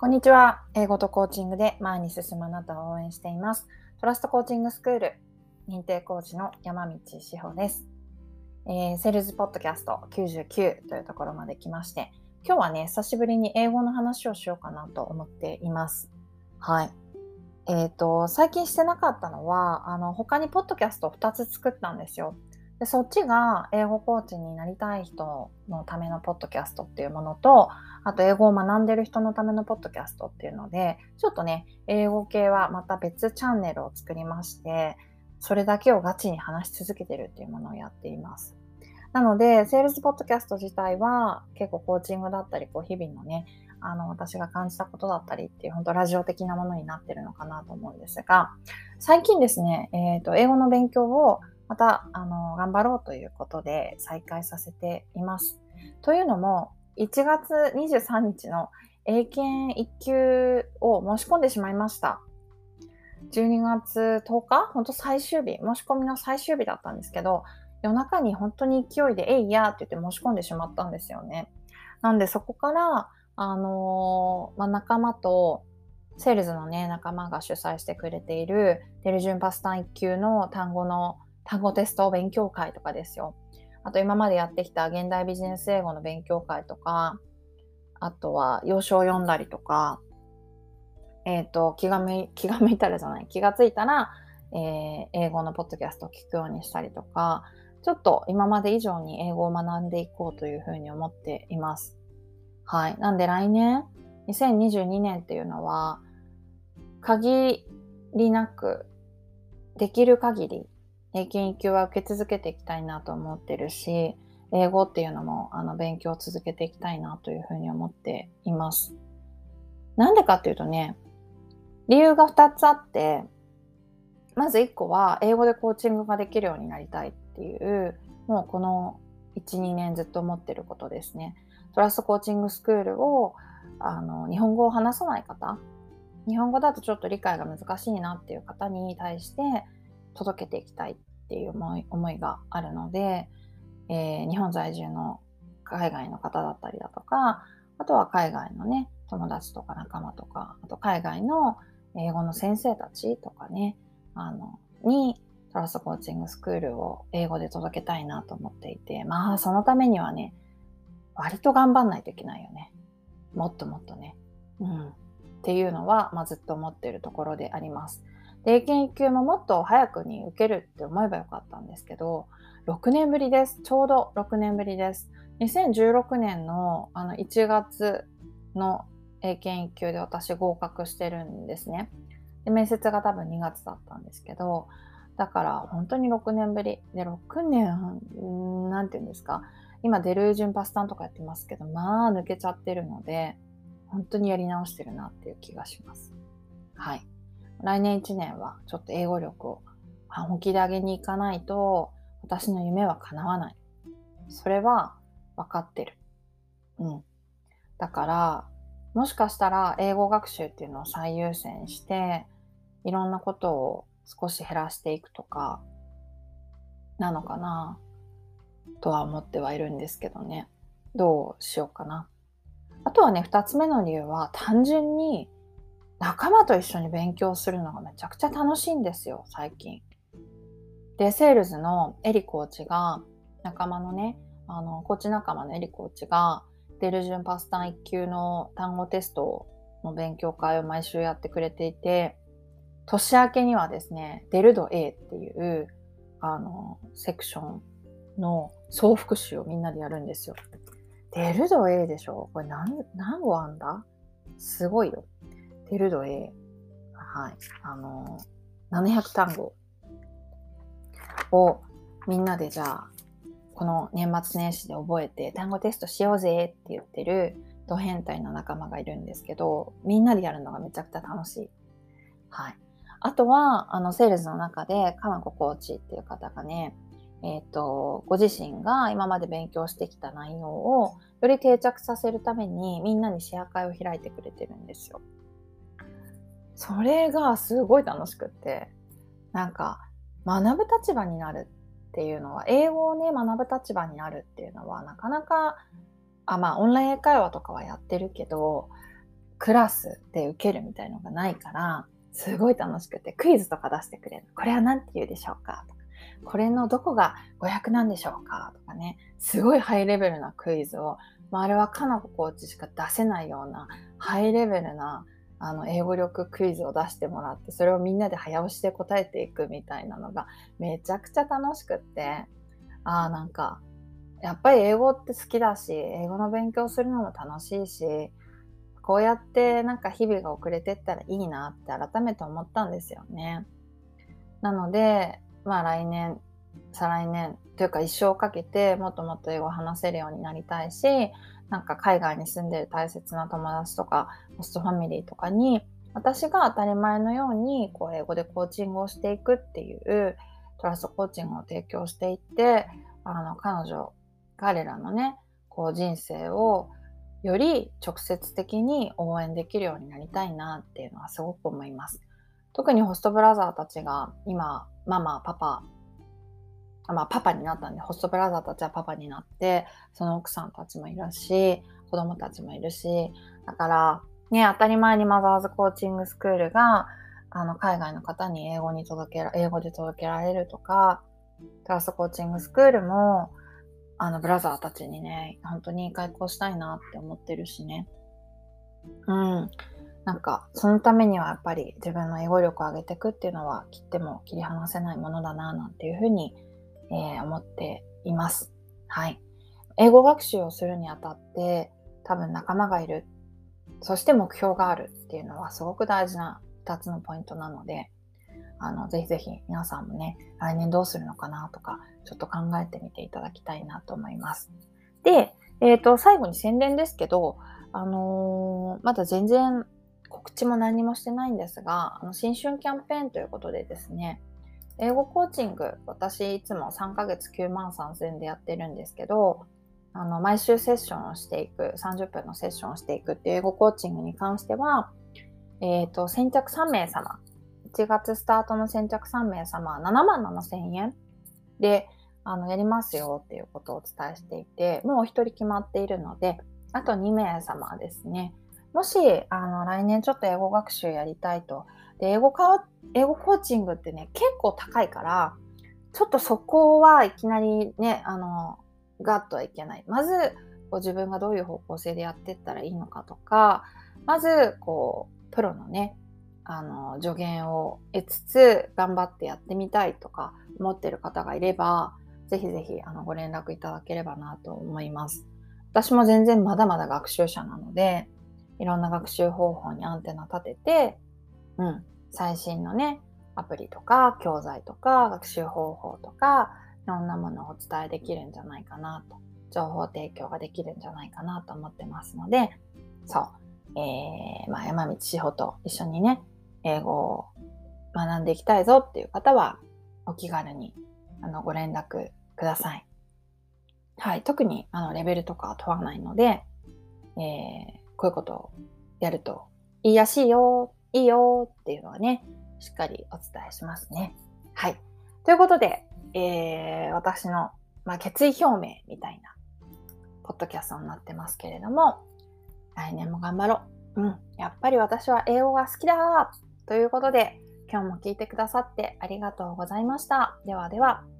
こんにちは。英語とコーチングで前に進むあなたを応援しています。トラストコーチングスクール認定コーチの山道志保です。セールズポッドキャスト99というところまで来まして、今日はね、久しぶりに英語の話をしようかなと思っています。はい。最近してなかったのは、他にポッドキャストを2つ作ったんですよ。で、そっちが英語コーチになりたい人のためのポッドキャストっていうものと、あと英語を学んでる人のためのポッドキャストっていうので、ちょっとね、英語系はまた別チャンネルを作りまして、それだけをガチに話し続けてるっていうものをやっています。なので、セールスポッドキャスト自体は結構コーチングだったり、日々のね、私が感じたことだったりっていう、本当ラジオ的なものになってるのかなと思うんですが、最近ですね、英語の勉強をまた、頑張ろうということで再開させています。というのも、1月23日の英検1級を申し込んでしまいました。12月10日、本当最終日、申し込みの最終日だったんですけど、夜中に本当に勢いで、えいやって言って申し込んでしまったんですよね。なんでそこから、仲間と、セールズのね、仲間が主催してくれている、デルジュンパスタン1級の単語テスト勉強会とかですよ。あと今までやってきた現代ビジネス英語の勉強会とか、あとは要所を読んだりとか、気が向いたらじゃない、気がついたら、英語のポッドキャストを聞くようにしたりとか、ちょっと今まで以上に英語を学んでいこうというふうに思っています。はい。なんで来年、2022年っていうのは、限りなく、できる限り、英検1級は受け続けていきたいなと思ってるし、英語っていうのも勉強を続けていきたいなというふうに思っています。なんでかっていうとね、理由が2つあって、まず1個は英語でコーチングができるようになりたいっていう、もうこの1、2年ずっと思ってることですね。トラストコーチングスクールを日本語を話さない方、日本語だとちょっと理解が難しいなっていう方に対して届けていきたいっていう思いがあるので、日本在住の海外の方だったりだとか、あとは海外のね、友達とか仲間とか、あと海外の英語の先生たちとかね、にトラストコーチングスクールを英語で届けたいなと思っていて、まあそのためにはね、割と頑張んないといけないよね。もっともっとね。っていうのは、ずっと思っているところであります。で、英検1級ももっと早くに受けるって思えばよかったんですけど、6年ぶりです。ちょうど6年ぶりです。2016年の1月の英検1級で私合格してるんですね。で、面接が多分2月だったんですけど、だから本当に6年ぶり。で、6年、なんていうんですか。今、デルージュンパスタンとかやってますけど、抜けちゃってるので、本当にやり直してるなっていう気がします。はい。来年1年はちょっと英語力を本気で上げに行かないと、私の夢は叶わない。それは分かってる。だから、もしかしたら英語学習っていうのを最優先して、いろんなことを少し減らしていくとか、なのかなとは思ってはいるんですけどね。どうしようかな。あとはね、2つ目の理由は単純に仲間と一緒に勉強するのがめちゃくちゃ楽しいんですよ、最近。で、セールズのエリコーチが、仲間のね、コーチ仲間のエリコーチが、デルジュンパスタン1級の単語テストの勉強会を毎週やってくれていて、年明けにはですね、デルド A っていう、セクションの総復習をみんなでやるんですよ。デルド A でしょ？これ何語あんだ？すごいよ。デルド A。はい。700単語をみんなでじゃあ、この年末年始で覚えて単語テストしようぜって言ってるド変態な仲間がいるんですけど、みんなでやるのがめちゃくちゃ楽しい。はい。あとは、セールスの中で、かなこコーチっていう方がね、ご自身が今まで勉強してきた内容をより定着させるためにみんなにシェア会を開いてくれてるんですよ。それがすごい楽しくって、なんか学ぶ立場になるっていうのは、英語をね、学ぶ立場になるっていうのはなかなか、オンライン英会話とかはやってるけど、 クラスで受けるみたいのがないから、すごい楽しくて、クイズとか出してくれる。これは何て言うでしょうかとか、これのどこが500なんでしょうかとかね、すごいハイレベルなクイズを、あれはかなこコーチしか出せないようなハイレベルな英語力クイズを出してもらって、それをみんなで早押しで答えていくみたいなのがめちゃくちゃ楽しくって、なんかやっぱり英語って好きだし、英語の勉強するのも楽しいし、こうやってなんか日々が遅れてったらいいなって改めて思ったんですよね。なので、来年、再来年というか一生かけてもっともっと英語を話せるようになりたいし、なんか海外に住んでる大切な友達とかホストファミリーとかに、私が当たり前のように英語でコーチングをしていくっていうトラストコーチングを提供していって、彼らのね、人生をより直接的に応援できるようになりたいなっていうのはすごく思います。特にホストブラザーたちが今、ママ、パパ、パパになったんで、ホストブラザーたちはパパになって、その奥さんたちもいるし、子供たちもいるし、だからね、当たり前にマザーズコーチングスクールが海外の方に英語で届けられるとか、トラストコーチングスクールもブラザーたちにね、本当に開講したいなって思ってるしね。なんかそのためにはやっぱり自分の英語力を上げていくっていうのは切っても切り離せないものだななんていうふうに、思っています。はい。英語学習をするにあたって多分仲間がいる、そして目標があるっていうのはすごく大事な2つのポイントなので、ぜひぜひ皆さんもね、来年どうするのかなとか、ちょっと考えてみていただきたいなと思います。で、最後に宣伝ですけど、まだ全然告知も何もしてないんですが、新春キャンペーンということでですね、英語コーチング、私いつも3ヶ月93,000円でやってるんですけど、毎週セッションをしていく、30分のセッションをしていくっていう英語コーチングに関しては、先着3名様、1月スタートの先着3名様は77,000円でやりますよっていうことをお伝えしていて、もうお一人決まっているので、あと2名様ですね。もし来年ちょっと英語学習やりたいと。で、英語コーチングってね、結構高いから、ちょっとそこはいきなりね、ガッとはいけない。まず自分がどういう方向性でやっていったらいいのかとか、まずプロのね、助言を得つつ頑張ってやってみたいとか思ってる方がいれば、ぜひぜひご連絡いただければなと思います。私も全然まだまだ学習者なので、いろんな学習方法にアンテナ立てて、最新のね、アプリとか教材とか学習方法とかいろんなものをお伝えできるんじゃないかなと、情報提供ができるんじゃないかなと思ってますので、山道志保と一緒にね、英語を学んでいきたいぞっていう方はお気軽にご連絡ください。はい、特にレベルとかは問わないので、こういうことをやるといいらしいよ、いいよっていうのはね、しっかりお伝えしますね。はい。ということで、私の、決意表明みたいなポッドキャストになってますけれども、来年も頑張ろう。やっぱり私は英語が好きだということで、今日も聞いてくださってありがとうございました。ではでは。